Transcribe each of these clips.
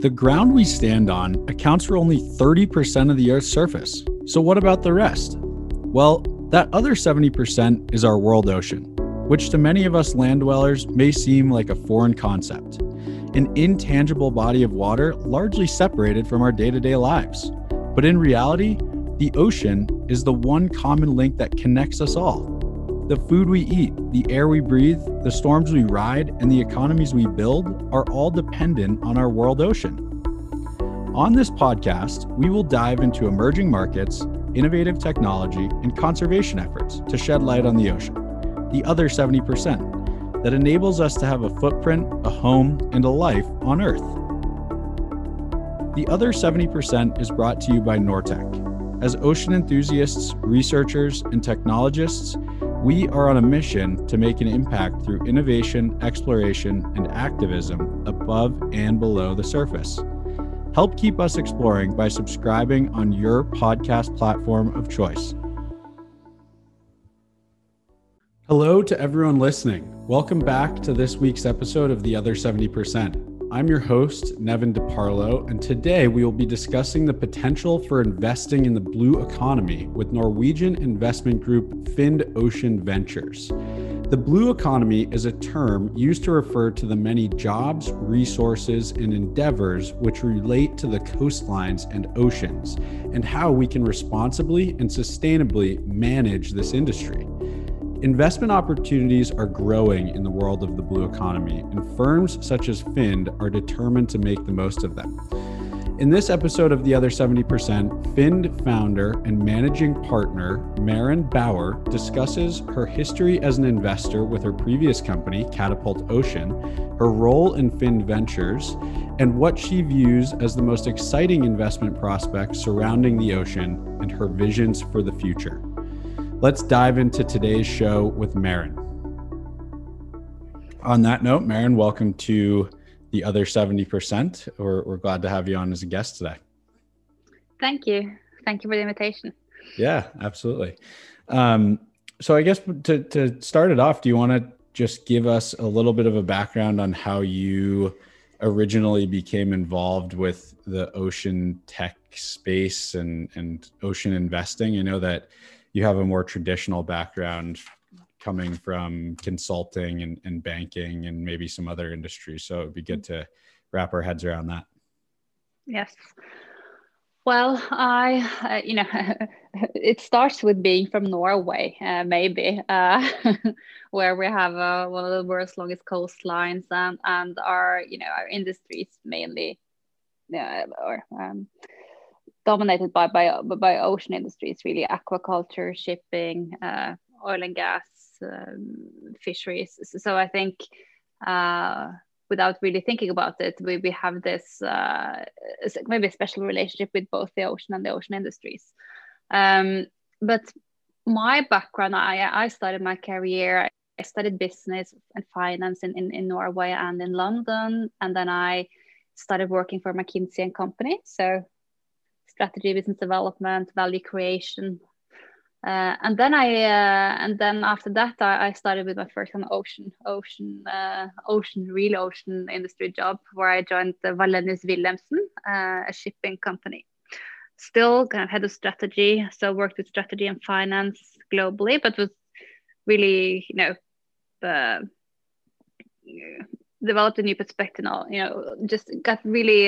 The ground we stand on accounts for only 30% of the Earth's surface. So what about the rest? Well, that other 70% is our world ocean, which to many of us land dwellers may seem like a foreign concept. An intangible body of water largely separated from our day-to-day lives. But in reality, the ocean is the one common link that connects us all. The food we eat, the air we breathe, the storms we ride, and the economies we build are all dependent on our world ocean. On this podcast, we will dive into emerging markets, innovative technology, and conservation efforts to shed light on the ocean, the other 70%, that enables us to have a footprint, a home, and a life on Earth. The other 70% is brought to you by Nortec. As ocean enthusiasts, researchers, and technologists, we are on a mission to make an impact through innovation, exploration, and activism above and below the surface. Help keep us exploring by subscribing on your podcast platform of choice. Hello to everyone listening. Welcome back to this week's episode of The Other 70%. I'm your host, Nevin DeParlo, and today we will be discussing the potential for investing in the blue economy with Norwegian investment group Find Ocean Ventures. The blue economy is a term used to refer to the many jobs, resources, and endeavors which relate to the coastlines and oceans, and how we can responsibly and sustainably manage this industry. Investment opportunities are growing in the world of the blue economy, and firms such as Find are determined to make the most of them. In this episode of The Other 70%, Find founder and managing partner Maren Bauer discusses her history as an investor with her previous company, Catapult Ocean, her role in Find Ventures, and what she views as the most exciting investment prospects surrounding the ocean and her visions for the future. Let's dive into today's show with Maren. On that note, Maren, welcome to The Other 70%. We're glad to have you on as a guest today. Thank you. Thank you for the invitation. Yeah, absolutely. So I guess to start it off, do you want to just give us a little bit of a background on how you originally became involved with the ocean tech space and ocean investing? I know that you have a more traditional background coming from consulting and banking and maybe some other industries. So it'd be good to wrap our heads around that. Yes. Well, it starts with being from Norway, maybe, where we have one of the world's longest coastlines, and our industries mainly, dominated by ocean industries, really aquaculture, shipping, oil and gas, fisheries. So I think without really thinking about it, we have this maybe a special relationship with both the ocean and the ocean industries. But my background, I started my career, I studied business and finance in Norway and in London. And then I started working for McKinsey and Company. So strategy, business development, value creation. And then after that, I started with my first kind of real ocean industry job, where I joined the Wallenius Wilhelmsen, a shipping company. Still kind of head of strategy, so worked with strategy and finance globally, but was really, developed a new perspective. Just got really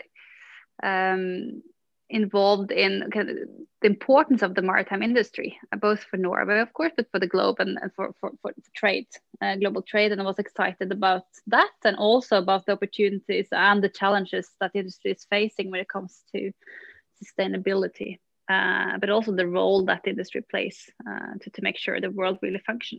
involved in kind of the importance of the maritime industry, both for Norway, of course, but for the globe and for trade, global trade. And I was excited about that, and also about the opportunities and the challenges that the industry is facing when it comes to sustainability, but also the role that the industry plays to make sure the world really functions.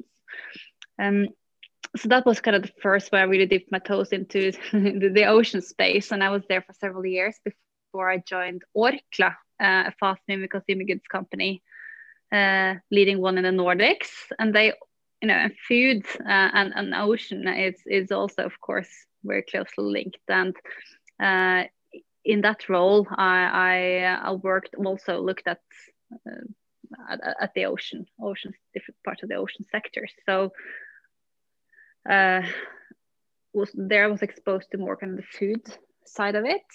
So that was kind of the first where I really dipped my toes into the ocean space, and I was there for several years before I joined Orkla, a fast-moving consumer goods company, leading one in the Nordics. And they, and food and ocean is also, of course, very closely linked. And in that role, I looked at the ocean, different parts of the ocean sector. So was exposed to more kind of the food side of it.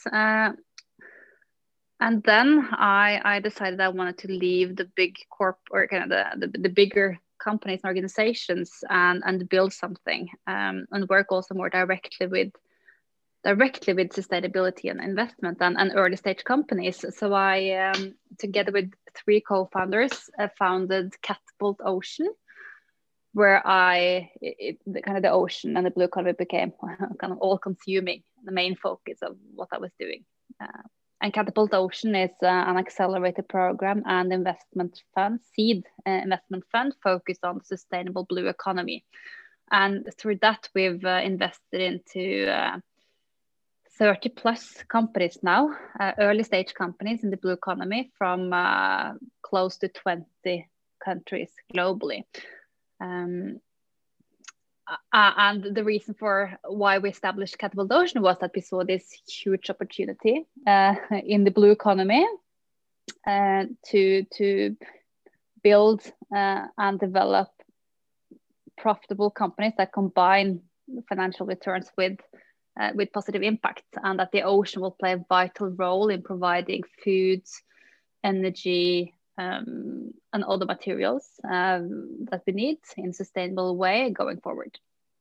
And then I decided I wanted to leave the big or kind of the bigger companies and organizations and build something, and work also more directly with sustainability and investment and early stage companies. So I, together with 3 co-founders, founded Catapult Ocean, where the ocean and the blue economy became kind of all consuming, the main focus of what I was doing. And Catapult Ocean is an accelerator program and investment fund, seed investment fund focused on the sustainable blue economy. And through that, we've invested into 30 plus companies now, early stage companies in the blue economy from close to 20 countries globally. And the reason for why we established Catapult Ocean was that we saw this huge opportunity in the blue economy to build and develop profitable companies that combine financial returns with positive impact, and that the ocean will play a vital role in providing food, energy, and other materials that we need in a sustainable way going forward.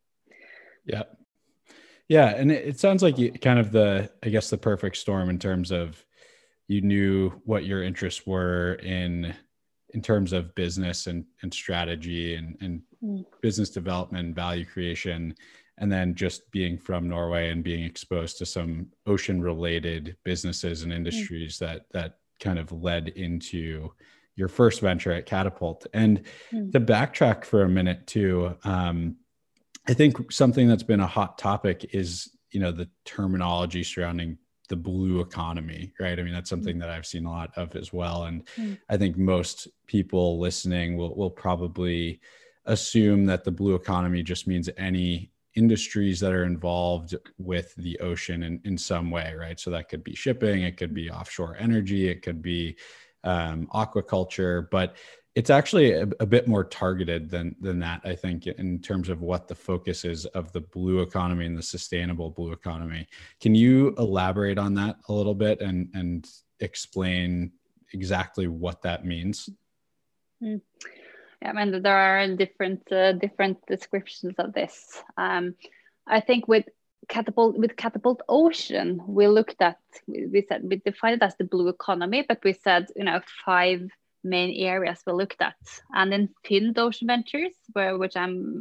Yeah. And it sounds like you kind of the perfect storm in terms of you knew what your interests were in terms of business and strategy and business development, value creation, and then just being from Norway and being exposed to some ocean related businesses and industries that kind of led into your first venture at Catapult. And to backtrack for a minute too, I think something that's been a hot topic is, the terminology surrounding the blue economy, right? I mean, that's something that I've seen a lot of as well. And I think most people listening will probably assume that the blue economy just means any industries that are involved with the ocean in some way, right? So that could be shipping, it could be offshore energy, it could be aquaculture, but it's actually a bit more targeted than that, I think, in terms of what the focus is of the blue economy and the sustainable blue economy. Can you elaborate on that a little bit and explain exactly what that means? Yeah, I mean, there are different descriptions of this. I think with Catapult Ocean, we defined it as the blue economy, but we said 5 main areas we looked at. And in Find Ocean Ventures, that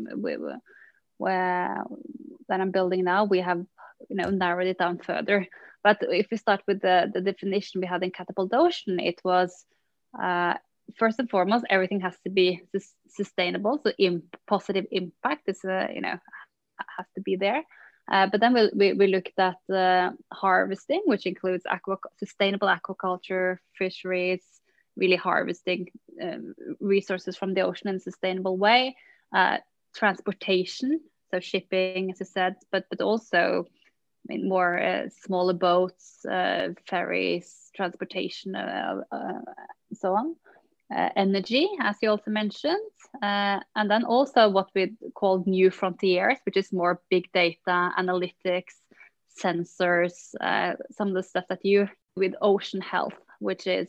I'm building now, we have narrowed it down further. But if we start with the definition we had in Catapult Ocean, it was first and foremost, everything has to be sustainable. So positive impact is has to be there. But then we looked at harvesting, which includes sustainable aquaculture, fisheries, really harvesting resources from the ocean in a sustainable way. Transportation, so shipping, as I said, but also more smaller boats, ferries, transportation, so on. Energy, as you also mentioned, and then also what we call new frontiers, which is more big data, analytics, sensors, some of the stuff that you with ocean health, which is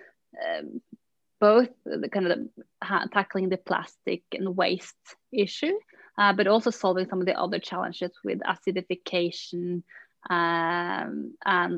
both the kind of tackling the plastic and waste issue, but also solving some of the other challenges with acidification and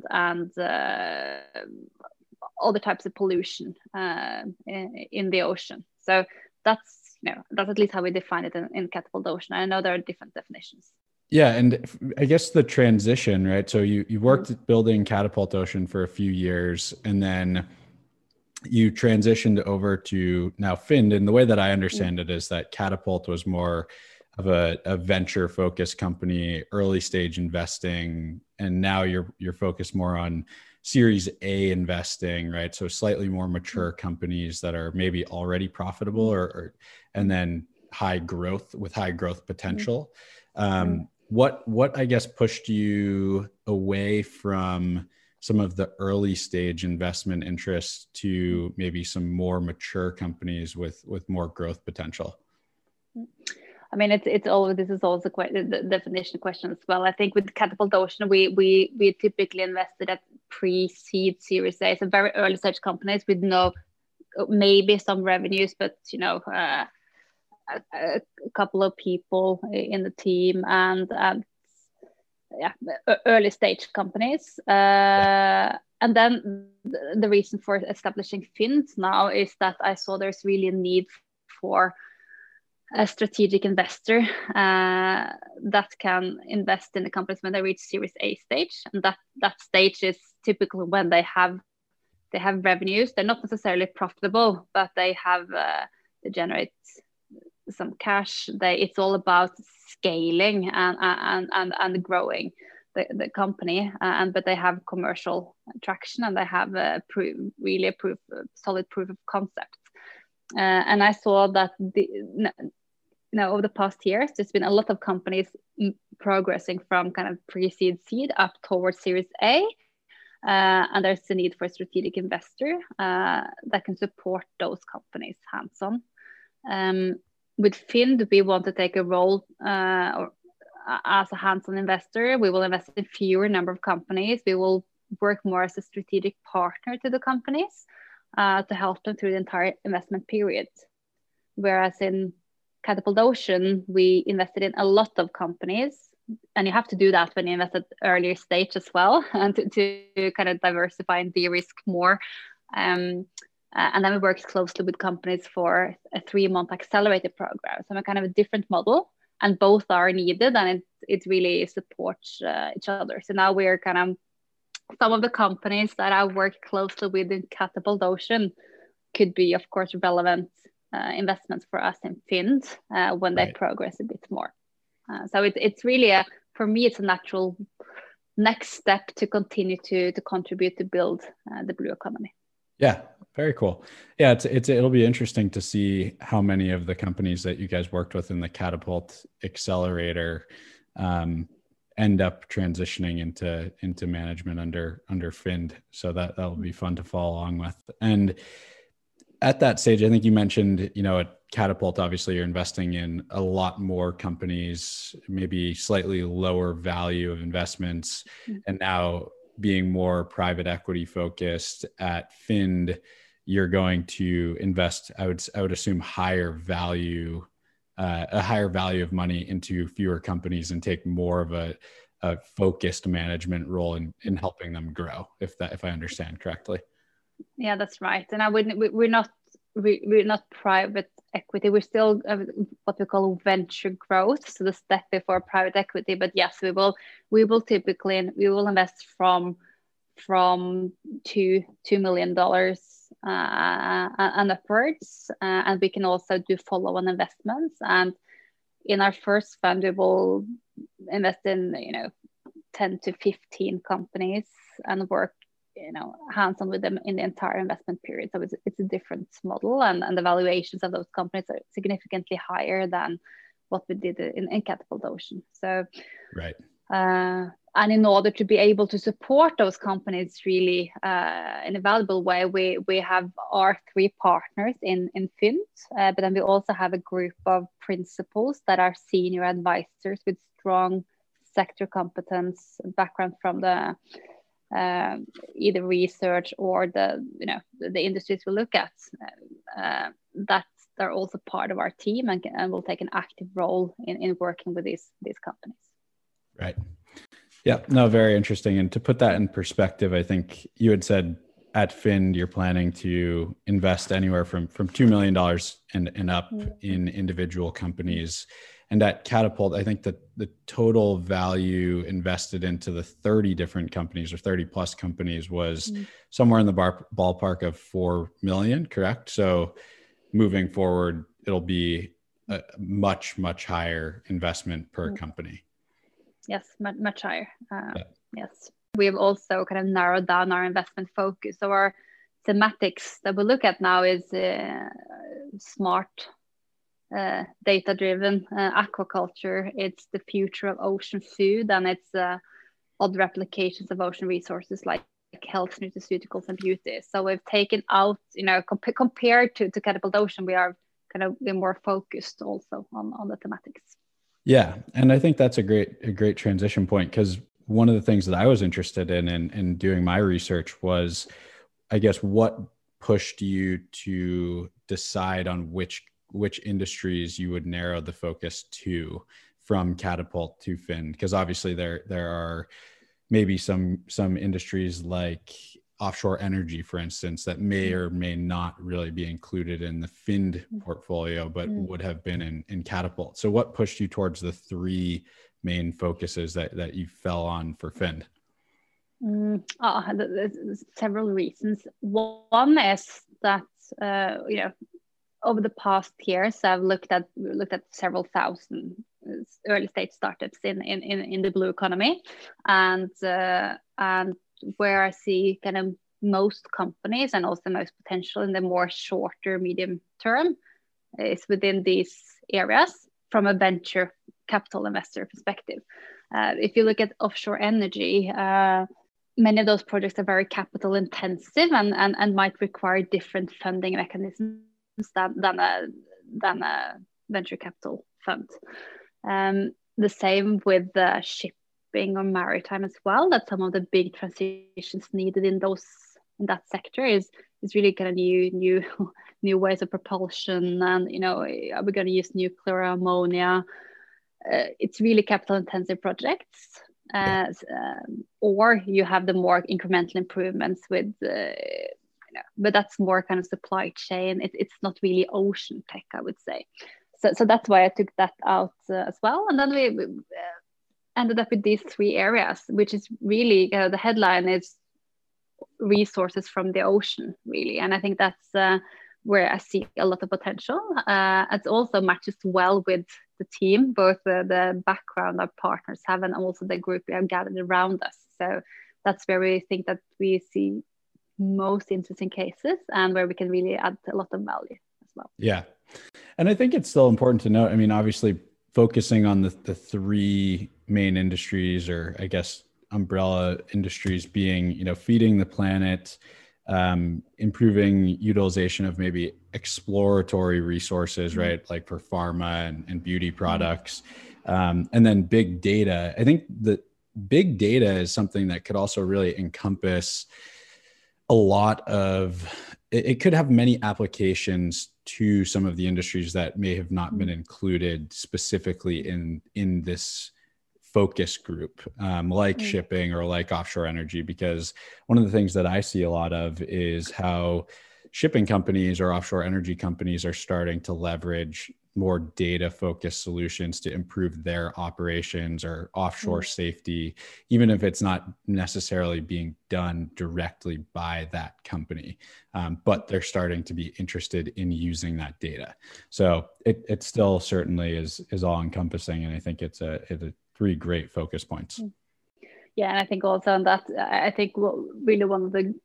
other types of pollution in the ocean. So that's at least how we define it in Catapult Ocean. I know there are different definitions. Yeah, and I guess the transition, right? So you worked building Catapult Ocean for a few years, and then you transitioned over to now Find. And the way that I understand it is that Catapult was more of a venture focused company, early stage investing, and now you're focused more on Series A investing, right? So slightly more mature companies that are maybe already profitable and then high growth potential. What I guess pushed you away from some of the early stage investment interests to maybe some more mature companies with more growth potential? I mean, it's all, this is also quite the definition question as well. I think with Catapult Ocean, we typically invested at pre-seed Series A, so very early stage companies with no, maybe some revenues, but a couple of people in the team, and yeah, early stage companies. And then the reason for establishing Finn now is that I saw there's really a need for a strategic investor that can invest in the companies when they reach Series A stage, and that stage is typically when they have revenues. They're not necessarily profitable, but they generate some cash. It's all about scaling and growing the company, but they have commercial traction, and they have solid proof of concept. And I saw that over the past years, there's been a lot of companies progressing from kind of pre-seed seed up towards Series A. And there's a need for a strategic investor that can support those companies hands-on. With Finn, we want to take a role as a hands-on investor. We will invest in fewer number of companies. We will work more as a strategic partner to the companies to help them through the entire investment period. Whereas in Catapult Ocean, we invested in a lot of companies, and you have to do that when you invest at earlier stage as well, and to kind of diversify and de-risk more. And then we work closely with companies for a 3-month accelerated program. So a kind of a different model, and both are needed, and it really supports each other. So now we're kind of, some of the companies that I work closely with in Catapult Ocean could be, of course, relevant investments for us in Finn when they progress a bit more. So it's really for me, it's a natural next step to continue to contribute to build the blue economy. Yeah, very cool. Yeah, it'll be interesting to see how many of the companies that you guys worked with in the Catapult Accelerator end up transitioning into management under Finn. So that'll be fun to follow along with. And at that stage, I think you mentioned, at Catapult, obviously you're investing in a lot more companies, maybe slightly lower value of investments, and now being more private equity focused at Finn, you're going to invest, I would assume, a higher value of money into fewer companies and take more of a focused management role in helping them grow, if I understand correctly. Yeah, that's right. And we're not private equity. We're still what we call venture growth, so the step before private equity. But yes, we will typically invest from $2 million and upwards, and we can also do follow-on investments. And in our first fund, we will invest in 10 to 15 companies and work hands-on with them in the entire investment period. So it's a different model, and the valuations of those companies are significantly higher than what we did in Catapult Ocean. So right. And in order to be able to support those companies really in a valuable way, we have our 3 partners in Finn, but then we also have a group of principals that are senior advisors with strong sector competence, background from the either research or the industries we look at, that they're also part of our team and will take an active role in working with these companies. Right. Yeah, no, very interesting. And to put that in perspective, I think you had said at Finn, you're planning to invest anywhere from $2 million and up in individual companies. And at Catapult, I think that the total value invested into the 30 different companies or 30 plus companies was somewhere in the ballpark of 4 million, correct? So moving forward, it'll be a much, much higher investment per company. Yes, much higher. Yes. We have also kind of narrowed down our investment focus. So our thematics that we look at now is smart, data-driven aquaculture. It's the future of ocean food, and it's other applications of ocean resources like health, nutraceuticals, and beauty. So we've taken out, compared to Catapult Ocean, we are kind of be more focused also on the thematics. Yeah, and I think that's a great transition point, because one of the things that I was interested in doing my research was, I guess, what pushed you to decide on which industries you would narrow the focus to from Catapult to Finn? Because obviously there are maybe some industries like offshore energy, for instance, that may or may not really be included in the Finn portfolio, but would have been in Catapult. So what pushed you towards the three main focuses that you fell on for Finn? There's several reasons. One is that over the past years, I've looked at several thousand early stage startups in the blue economy, and where I see kind of most companies and also most potential in the more shorter medium term is within these areas from a venture capital investor perspective. If you look at offshore energy, many of those projects are very capital intensive and might require different funding mechanisms than a venture capital fund. The same with shipping or maritime as well, that some of the big transitions needed in that sector is really kind of new ways of propulsion, and are we going to use nuclear ammonia? It's really capital intensive projects, or you have the more incremental improvements with but that's more kind of supply chain. It's not really ocean tech, I would say. So that's why I took that out as well. And then we ended up with these three areas, which is really the headline is resources from the ocean, really. And I think that's where I see a lot of potential. It also matches well with the team, both the background our partners have and also the group we have gathered around us. So that's where we think that we see most interesting cases and where we can really add a lot of value as well. Yeah. And I think it's still important to note, I mean, obviously focusing on the three main industries, or I guess umbrella industries, being, feeding the planet, improving utilization of maybe exploratory resources, right? Like for pharma and beauty products, and then big data. I think that big data is something that could also really encompass a lot of, it could have many applications to some of the industries that may have not been included specifically in this focus group, like shipping or like offshore energy. Because one of the things that I see a lot of is how shipping companies or offshore energy companies are starting to leverage more data focused solutions to improve their operations or offshore safety, even if it's not necessarily being done directly by that company. But they're starting to be interested in using that data. So it still certainly is all encompassing. And I think it's a three great focus points. Yeah. And I think also on that, I think really one of the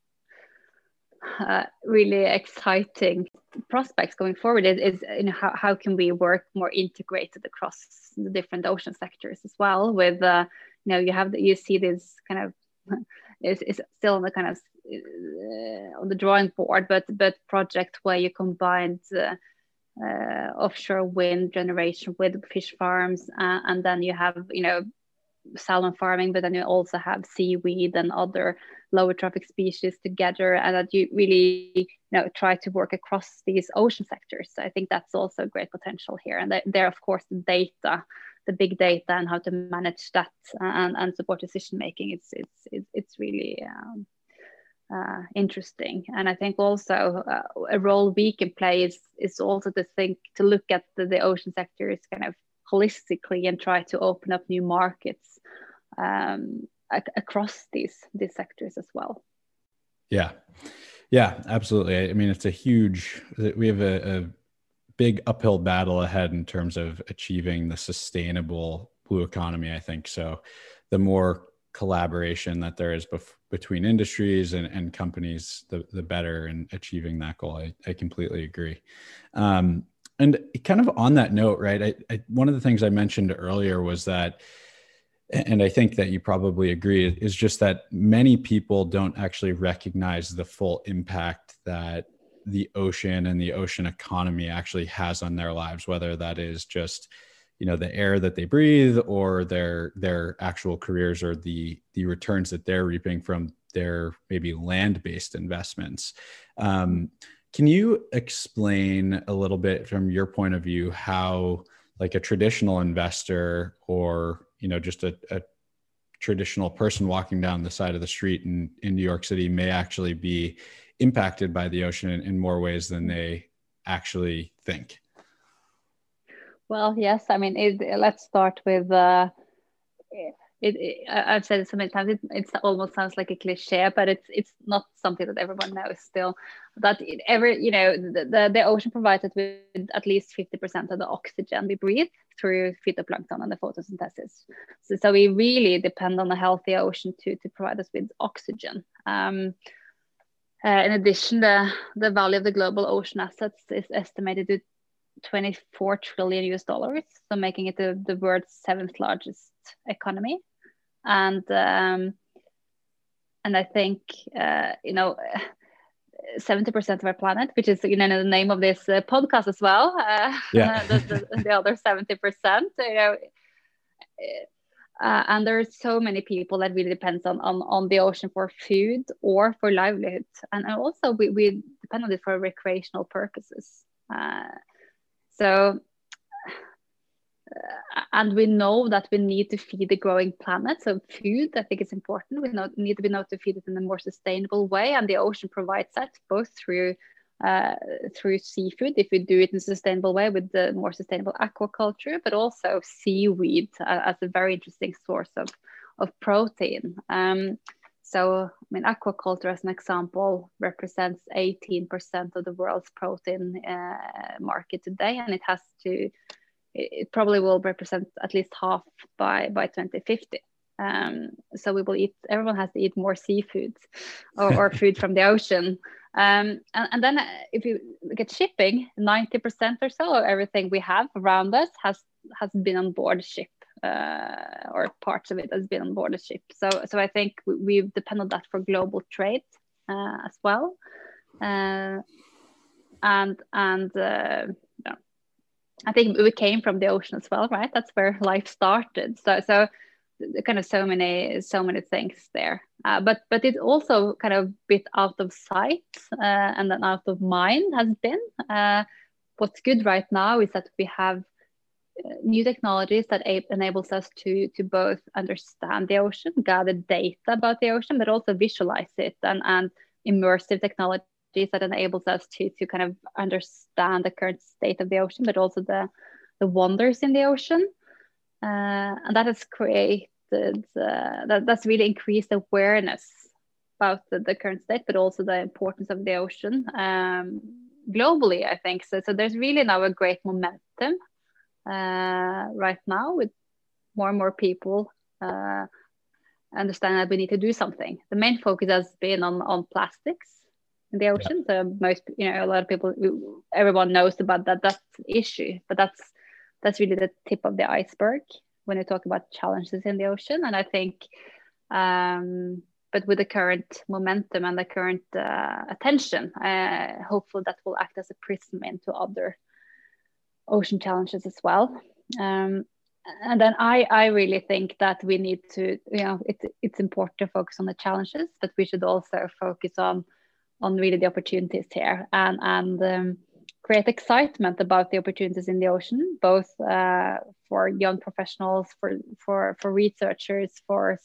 really exciting prospects going forward is how can we work more integrated across the different ocean sectors as well, with you see this kind of is still on the kind of on the drawing board, but project where you combine offshore wind generation with fish farms, and then you have salmon farming, but then you also have seaweed and other lower trophic species together, and that you really try to work across these ocean sectors. So I think that's also a great potential here. And there, of course, the data, the big data, and how to manage that and support decision making. It's really interesting. And I think also a role we can play is also to look at the ocean sectors kind of holistically and try to open up new markets across these sectors as well. Yeah, absolutely. I mean, we have a big uphill battle ahead in terms of achieving the sustainable blue economy, I think. So the more collaboration that there is between industries and companies, the better in achieving that goal. I completely agree. And kind of on that note, right, one of the things I mentioned earlier was that, and I think that you probably agree, is just that many people don't actually recognize the full impact that the ocean and the ocean economy actually has on their lives, whether that is just, you know, the air that they breathe, or their actual careers, or the returns that they're reaping from their maybe land-based investments. Can you explain a little bit from your point of view how like a traditional investor, or, you know, just a traditional person walking down the side of the street in New York City may actually be impacted by the ocean in more ways than they actually think? Well, yes. I mean, let's start with I've said it so many times. It almost sounds like a cliche, but it's not something that everyone knows still. That the ocean provides us with at least 50% of the oxygen we breathe through phytoplankton and the photosynthesis. So we really depend on a healthy ocean to provide us with oxygen. In addition, the value of the global ocean assets is estimated to $24 trillion US, so making it the world's 7th largest economy. And I think 70% of our planet, which is, you know, the name of this podcast as well. The other 70%, you know. And there are so many people that really depends on the ocean for food or for livelihood, and also we depend on it for recreational purposes. And we know that we need to feed the growing planet. So food, I think, is important. We need to be able to feed it in a more sustainable way, and the ocean provides that both through seafood, if we do it in a sustainable way with the more sustainable aquaculture, but also seaweed as a very interesting source of protein. So, I mean, aquaculture, as an example, represents 18% of the world's protein market today, and it probably will represent at least half by 2050. So everyone has to eat more seafood or food from the ocean. And then if you look at shipping, 90% or so of everything we have around us has been on board a ship, or parts of it has been on board a ship. So I think we depend on that for global trade as well. I think we came from the ocean as well, right? That's where life started. So kind of so many things there. But it also kind of bit out of sight and then out of mind has been. What's good right now is that we have new technologies that enables us to both understand the ocean, gather data about the ocean, but also visualize it, and immersive technology that enables us to kind of understand the current state of the ocean, but also the wonders in the ocean. And that has created, that's really increased awareness about the current state, but also the importance of the ocean globally, I think. So there's really now a great momentum right now, with more and more people understand that we need to do something. The main focus has been on plastics in the ocean. So a lot of people, everyone knows about that issue, but that's really the tip of the iceberg when you talk about challenges in the ocean. And I think, but with the current momentum and the current attention, hopefully that will act as a prism into other ocean challenges as well. And then I really think that we need to, it's important to focus on the challenges, but we should also focus on really the opportunities here, and create excitement about the opportunities in the ocean, both for young professionals, for researchers, for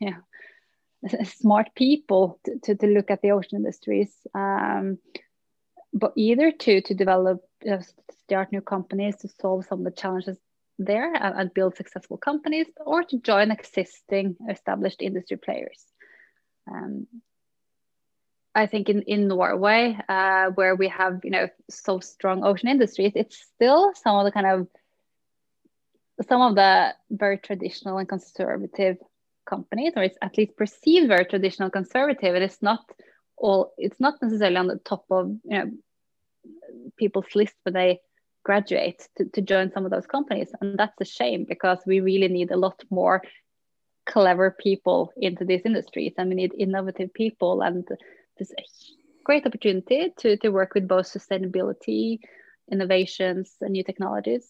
smart people to look at the ocean industries, but either to develop, start new companies to solve some of the challenges there and build successful companies, or to join existing established industry players. I think in Norway, where we have so strong ocean industries, it's still some of the very traditional and conservative companies, or it's at least perceived very traditional and conservative, and it's not necessarily on the top of people's list when they graduate to join some of those companies. And that's a shame, because we really need a lot more clever people into these industries, and we need innovative people, and there's a great opportunity to work with both sustainability, innovations, and new technologies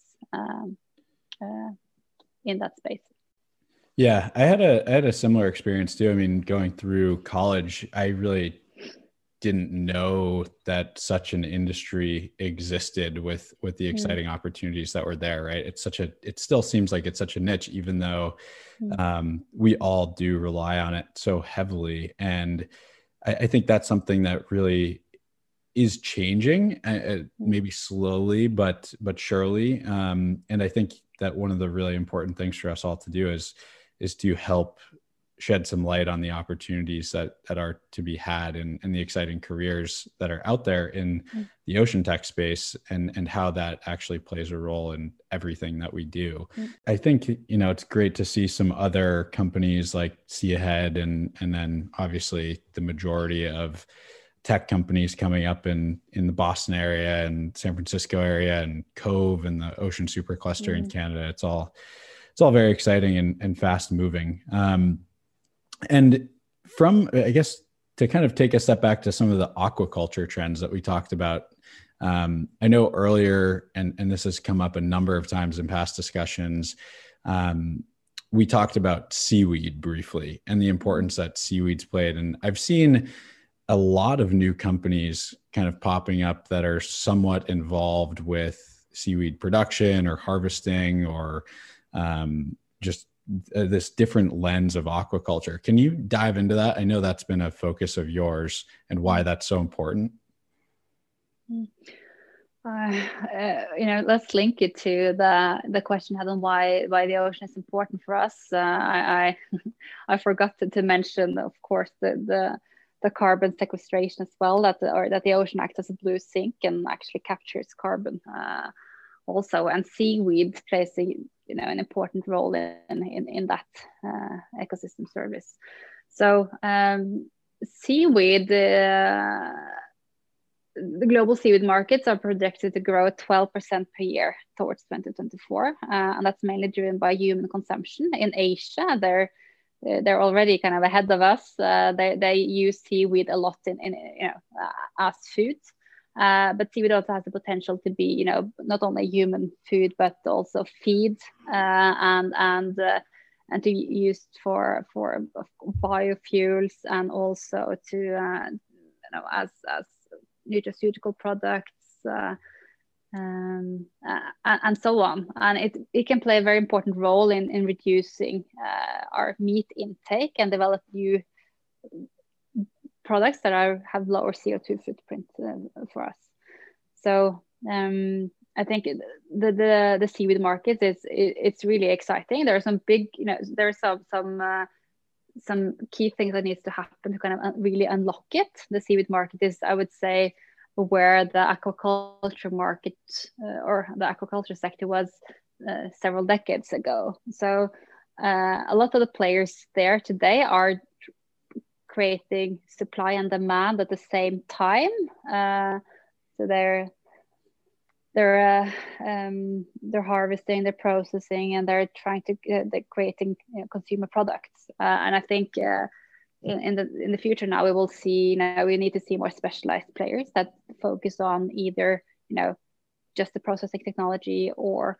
in that space. Yeah, I had a similar experience too. I mean, going through college, I really didn't know that such an industry existed with the exciting opportunities that were there, right? It still seems like it's such a niche, even though we all do rely on it so heavily. And I think that's something that really is changing, maybe slowly, but surely. And I think that one of the really important things for us all to do is to help shed some light on the opportunities that are to be had and the exciting careers that are out there in the ocean tech space, and how that actually plays a role in everything that we do. I think, it's great to see some other companies like Sea Ahead and then obviously the majority of tech companies coming up in the Boston area and San Francisco area and Cove and the Ocean Supercluster in Canada. It's all very exciting and fast moving. And from, I guess, to kind of take a step back to some of the aquaculture trends that we talked about, I know earlier, and this has come up a number of times in past discussions, we talked about seaweed briefly and the importance that seaweeds played. And I've seen a lot of new companies kind of popping up that are somewhat involved with seaweed production or harvesting or just this different lens of aquaculture. Can you dive into that? I know that's been a focus of yours and why that's so important. Let's link it to the question had on why the ocean is important for us. I forgot to mention, of course, the carbon sequestration as well, that the ocean acts as a blue sink and actually captures carbon also, and seaweed plays an important role in that ecosystem service. So seaweed, the global seaweed markets are projected to grow 12% per year towards 2024, and that's mainly driven by human consumption. In Asia, they're already kind of ahead of us. They use seaweed a lot as food. But seaweed also has the potential to be, not only human food, but also feed and to use for biofuels, and also to as nutraceutical products and so on. And it can play a very important role in reducing our meat intake and develop new products that have lower CO2 footprint for us. So I think the seaweed market it's really exciting. There are some big, there are some key things that needs to happen to kind of really unlock it. The seaweed market is, I would say, where the aquaculture market or the aquaculture sector was several decades ago. So a lot of the players there today are creating supply and demand at the same time. So they're harvesting, they're processing, and they're creating consumer products. And I think in the future now we will see, we need to see more specialized players that focus on either just the processing technology or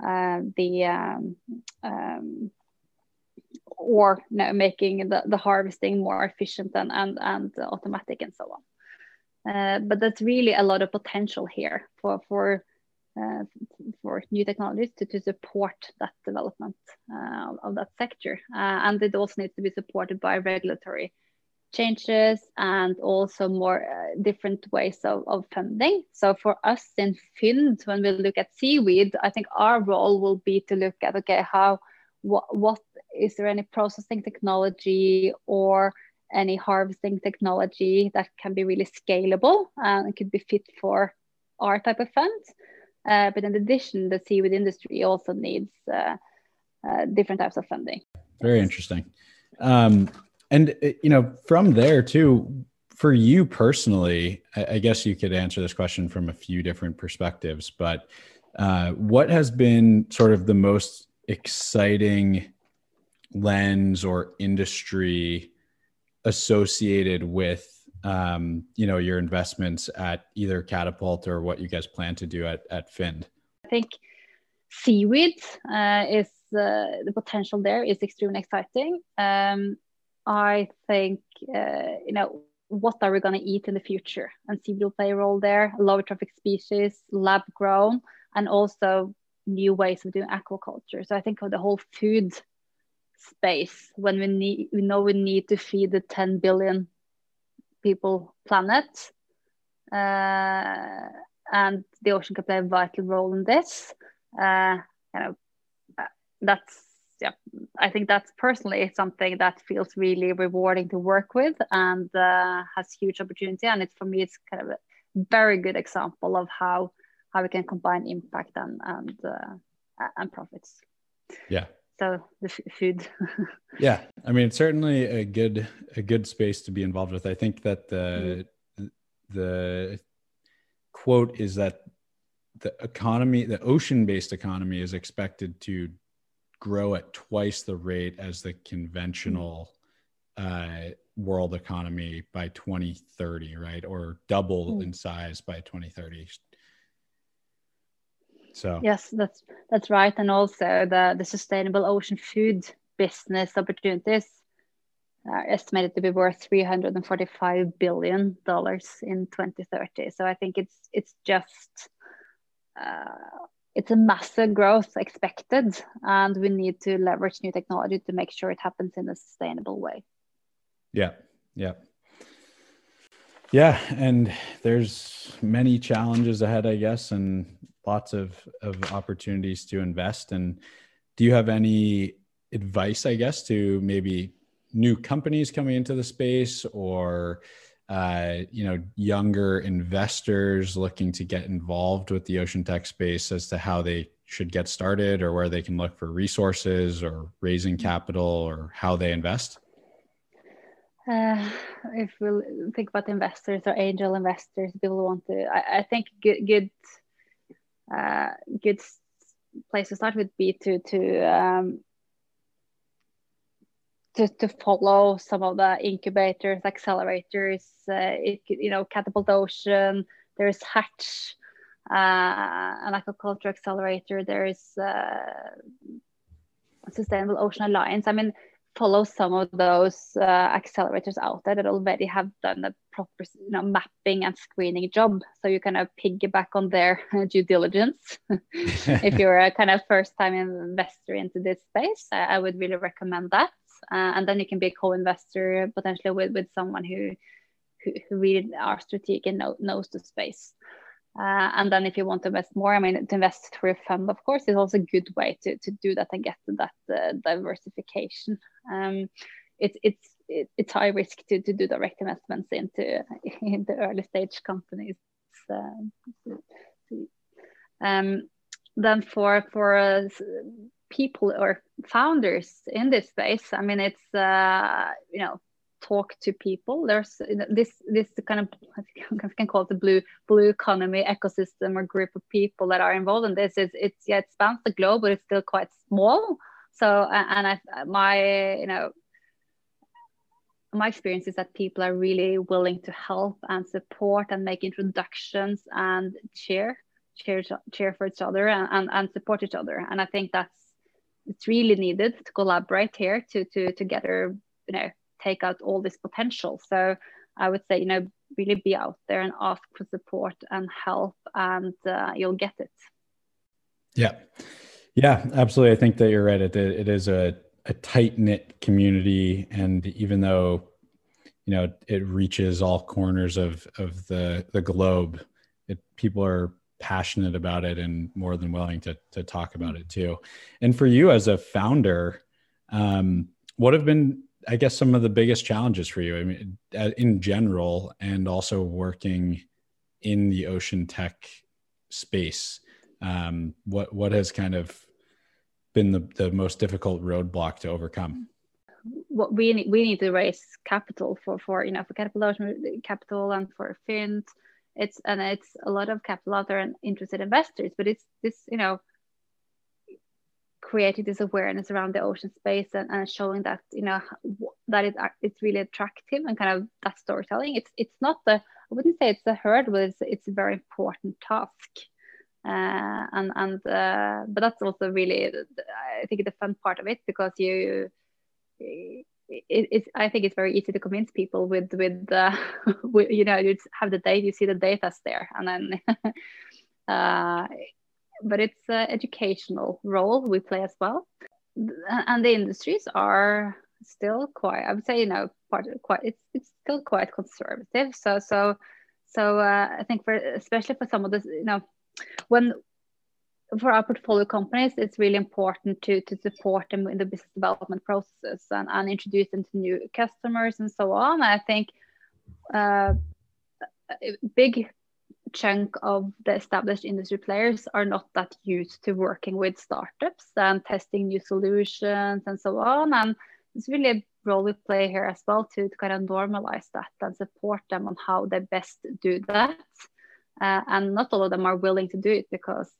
making the harvesting more efficient and automatic and so on. But that's really a lot of potential here for new technologies to support that development of that sector. And it also needs to be supported by regulatory changes and also more different ways of funding. So for us in Find, when we look at seaweed, I think our role will be to look at, okay, what is there any processing technology or any harvesting technology that can be really scalable and could be fit for our type of fund. But in addition, the seaweed industry also needs different types of funding. Very interesting. And, from there too, for you personally, I guess you could answer this question from a few different perspectives, but what has been sort of the most exciting lens or industry associated with your investments at either Catapult or what you guys plan to do at Find? I think seaweed is the potential there is extremely exciting. I think what are we going to eat in the future, and seaweed will play a role there. Low trophic species, lab grown, and also new ways of doing aquaculture. So I think of the whole food space, when we need to feed the 10 billion people planet, and the ocean can play a vital role in this. I think that's personally something that feels really rewarding to work with, and has huge opportunity. And for me, it's kind of a very good example of how we can combine impact and profits. Yeah. So the food. Yeah, I mean, it's certainly a good space to be involved with. I think that the quote is that the ocean-based economy is expected to grow at twice the rate as the conventional world economy by 2030, right? Or double in size by 2030. So yes, that's right. And also the sustainable ocean food business opportunities are estimated to be worth $345 billion in 2030. So I think it's just it's a massive growth expected, and we need to leverage new technology to make sure it happens in a sustainable way. Yeah. And there's many challenges ahead, I guess, and lots of opportunities to invest. And do you have any advice, I guess, to maybe new companies coming into the space, or younger investors looking to get involved with the ocean tech space, as to how they should get started, or where they can look for resources or raising capital, or how they invest? If we think about investors or angel investors, people want to, I think good place to start would be to follow some of the incubators, accelerators. Catapult Ocean. There's Hatch, an aquaculture accelerator. There's Sustainable Ocean Alliance. I mean, follow some of those accelerators out there that already have done a proper mapping and screening job, so you kind of piggyback on their due diligence. If you're a kind of first time investor into this space, I would really recommend that. And then you can be a co-investor potentially with someone who really are strategic and knows the space. And then if you want to invest more, I mean, to invest through a fund, of course, is also a good way to do that and get to that diversification. It's high risk to do direct investments into early stage companies. Then for people or founders in this space, I mean, it's talk to people. There's this kind of, I can call it the blue economy ecosystem or group of people that are involved in this. It spans the globe, but it's still quite small. So my experience is that people are really willing to help and support and make introductions and cheer for each other and support each other. And I think it's really needed to collaborate here to together, take out all this potential. So I would say, really be out there and ask for support and help, and you'll get it. Yeah, absolutely. I think that you're right. It is a tight-knit community, and even though it reaches all corners of the globe, people are passionate about it and more than willing to talk about it too. And for you as a founder, what have been, I guess, some of the biggest challenges for you? I mean, in general, and also working in the ocean tech space, what has kind of been the most difficult roadblock to overcome? What we need to raise capital for Catapult Ocean capital, and for Find. It's a lot of capital out there and interested investors, but it's this, creating this awareness around the ocean space and showing that, that it's really attractive and kind of that storytelling. It's not I wouldn't say it's a hurdle, but it's a very important task. But that's also really, I think, the fun part of it, because I think it's very easy to convince people with you know, you have the data, you see the data's there, and then but it's an educational role we play as well, and the industries are still quite, I would say, you know, it's still quite conservative. So I think especially for some of this, you know, for our portfolio companies, it's really important to support them in the business development process and introduce them to new customers and so on. I think a big chunk of the established industry players are not that used to working with startups and testing new solutions and so on. And it's really a role we play here as well to kind of normalize that and support them on how they best do that. And not all of them are willing to do it because,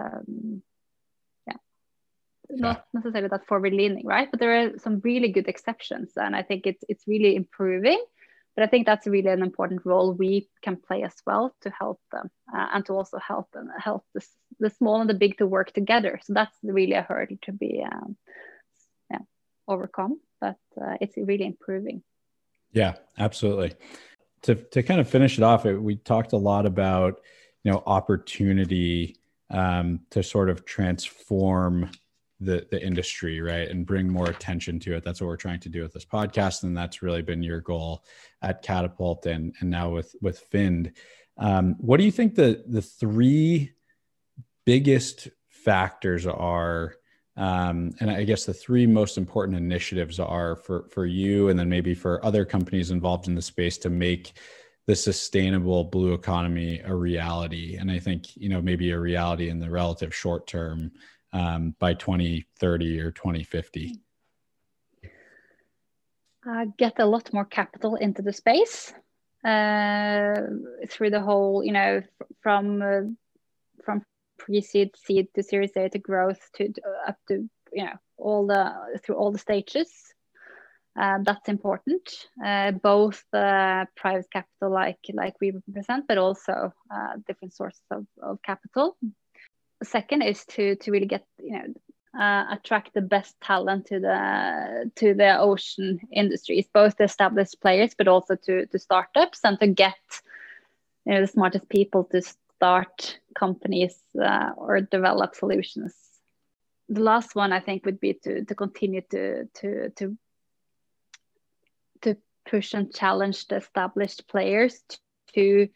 not necessarily that forward leaning, right? But there are some really good exceptions, and I think it's really improving. But I think that's really an important role we can play as well to help them, and to also help the small and the big to work together. So that's really a hurdle to be overcome, but it's really improving. Yeah, absolutely. To kind of finish it off, we talked a lot about, you know, opportunity to sort of transform the industry, right, and bring more attention to it. That's what we're trying to do with this podcast, and that's really been your goal at Catapult and now with Find. What do you think the three biggest factors are, and I guess the three most important initiatives are for you, and then maybe for other companies involved in the space, to make the sustainable blue economy a reality? And I think, you know, maybe a reality in the relative short term, by 2030 or 2050. Get a lot more capital into the space through the whole, you know, from pre-seed, seed to Series A to growth to up to, you know, through all the stages. That's important. Both private capital like we represent, but also different sources of capital. The second is to really get, you know, attract the best talent to the ocean industries, both the established players, but also to startups, and to get, you know, the smartest people to start companies or develop solutions. The last one, I think, would be to continue to push and challenge the established players to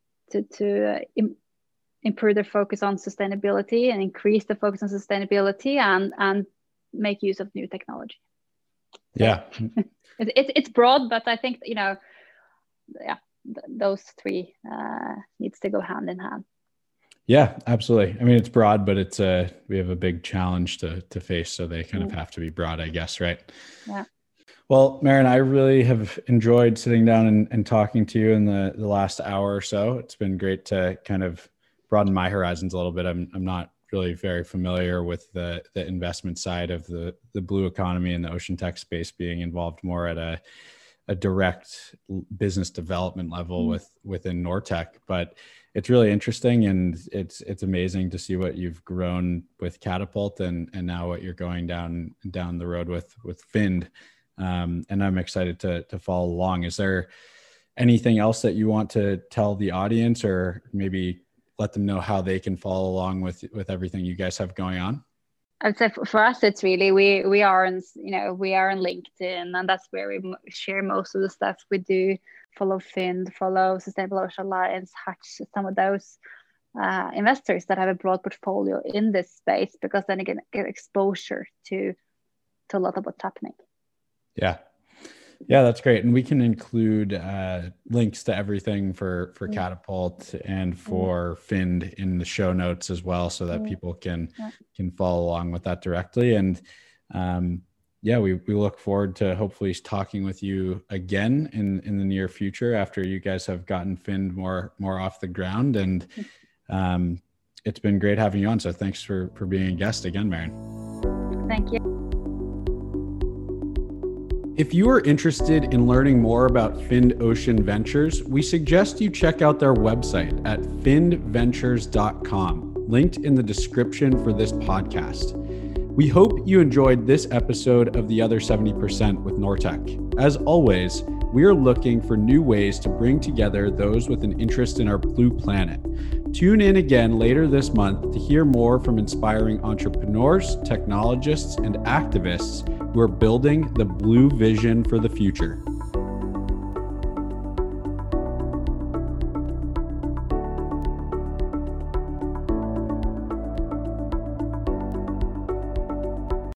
improve their focus on sustainability and increase the focus on sustainability and make use of new technology. Yeah. It's broad, but I think, you know, those three needs to go hand in hand. Yeah, absolutely. I mean, it's broad, but it's we have a big challenge to face, so they kind of have to be broad, I guess, right? Yeah. Well, Maren, I really have enjoyed sitting down and talking to you in the last hour or so. It's been great to kind of broaden my horizons a little bit. I'm not really very familiar with the investment side of the blue economy and the ocean tech space, being involved more at a direct business development level within Nortech. But it's really interesting, and it's amazing to see what you've grown with Catapult and now what you're going down the road with Find. And I'm excited to follow along. Is there anything else that you want to tell the audience, or maybe let them know how they can follow along with everything you guys have going on? I would say for us, it's really, we are on LinkedIn, and that's where we share most of the stuff we do. Follow Find, follow Sustainable Ocean Alliance, Hatch, some of those investors that have a broad portfolio in this space, because then you can get exposure to a lot of what's happening. Yeah, that's great. And we can include links to everything for Catapult and for Find in the show notes as well, so that people can follow along with that directly. And we look forward to hopefully talking with you again in the near future after you guys have gotten Find more off the ground. And it's been great having you on. So thanks for being a guest again, Maren. Thank you. If you are interested in learning more about Find Ocean Ventures, we suggest you check out their website at findventures.com, linked in the description for this podcast. We hope you enjoyed this episode of The Other 70% with Nortec. As always, we are looking for new ways to bring together those with an interest in our blue planet. Tune in again later this month to hear more from inspiring entrepreneurs, technologists, and activists who are building the blue vision for the future.